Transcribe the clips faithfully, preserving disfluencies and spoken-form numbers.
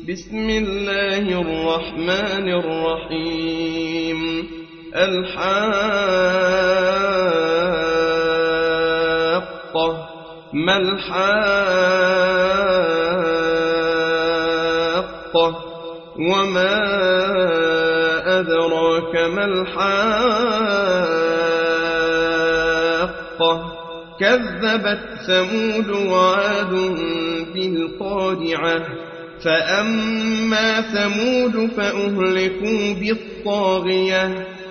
بسم الله الرحمن الرحيم الحاقة ما الحاقة وما أدراك ما الحاقة كذبت ثمود وعاد بالقارعة فأما ثمود فأهلكوا بالطاغية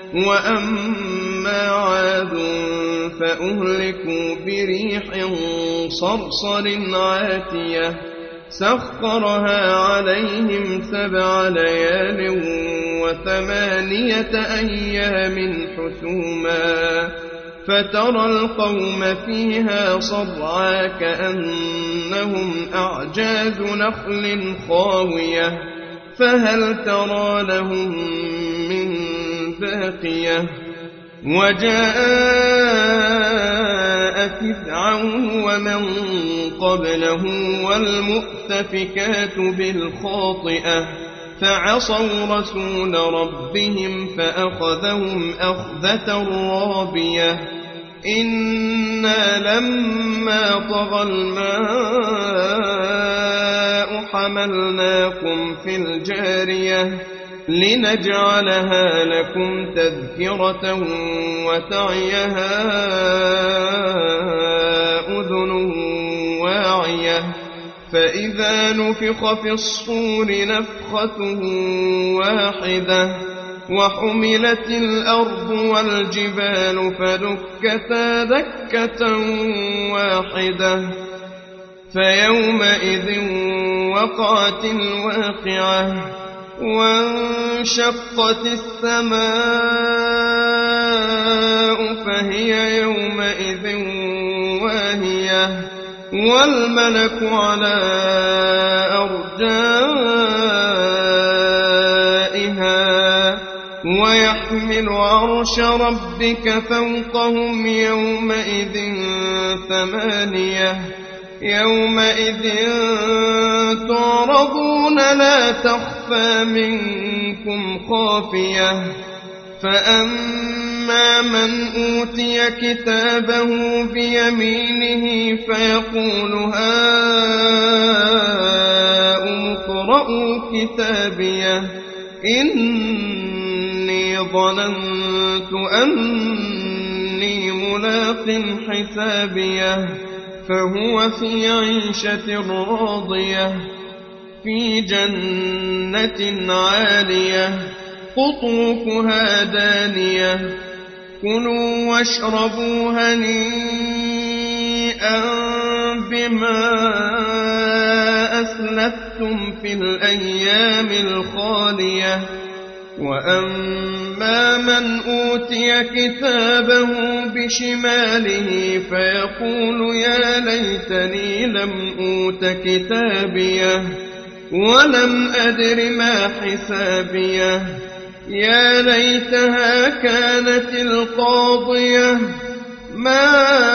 وأما عاد فأهلكوا بريح صرصر عاتية سخرها عليهم سبع ليال وثمانية أيام حسوما فترى القوم فيها صرعا كأنهم أعجاز نخل خاوية فهل ترى لهم من باقية وجاء فرعون ومن قبله والمؤتفكات بالخاطئة فعصوا رسول ربهم فأخذهم أخذة رابية إنا لما طغى الماء حملناكم في الجارية لنجعلها لكم تذكرة وتعيها أذن واعية فإذا نفخ في الصور نفخة واحدة وحملت الأرض والجبال فدكتا دكة واحدة فيومئذ وقعت الواقعة وانشقت السماء فهي يومئذ واهية والملك على أرجائها ويحمل عرش ربك فوقهم يومئذ ثمانية يومئذ تعرضون لا تخفى منكم خافية فأما من أوتي كتابه بيمينه فيقول هاؤم اقرءوا كتابيه إني ظننت أني ملاق حسابيه فهو في عيشة راضية في جنة عالية قطوفها دانية كلوا واشربوا هنيئا بما أسلفتم في الأيام الخالية وأما من أوتي كتابه بشماله فيقول يا ليتني لم أوت كتابيه ولم أدر ما حسابيه يا ليتها كانت القاضية ما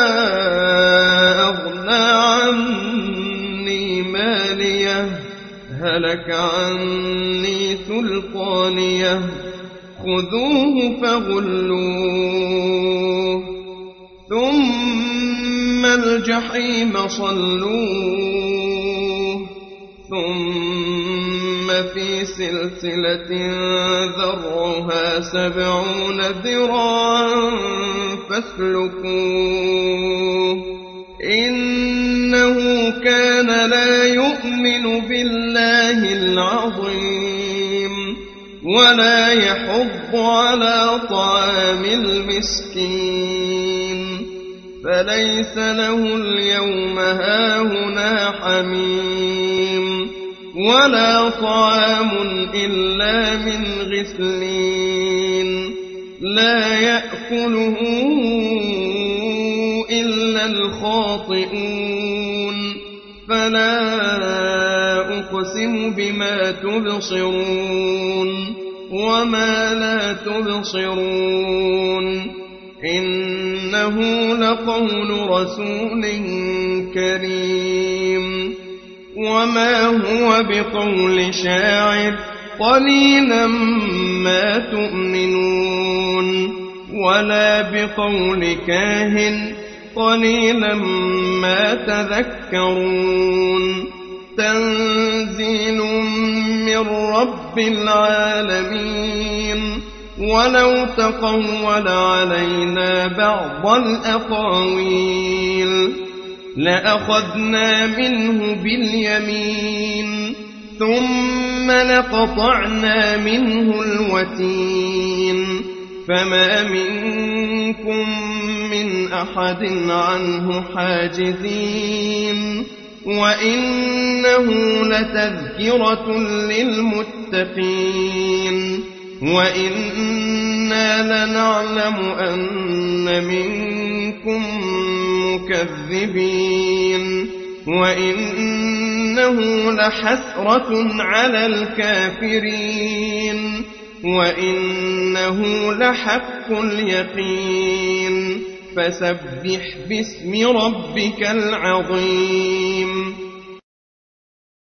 أغنى عني ماليه هلك عني سلطانيه خذوه فغلوه ثم الجحيم صلوه ثم في سلسلة ذرعها سبعون ذراعا فاسلكوه إنه كان لا يؤمن بالله العظيم ولا يحض على طعام المسكين فليس له اليوم هاهنا حميم ولا طعام إلا من غسلين لا يأكله إلا الخاطئون فلا أقسم بما تبصرون وما لا تبصرون إنه لقول رسول كريم وما هو بقول شاعر قليلا ما تؤمنون ولا بقول كاهن قليلا ما تذكرون تنزيل من رب العالمين ولو تقول علينا بعض الأقاويل لأخذنا منه باليمين ثم لقطعنا منه الوتين فما منكم من أحد عنه حاجزين وإنه لتذكرة للمتقين وإنا لنعلم أن منكم مكذبين وإنه لحسرة على الكافرين وإنه لحق اليقين فسبح باسم ربك العظيم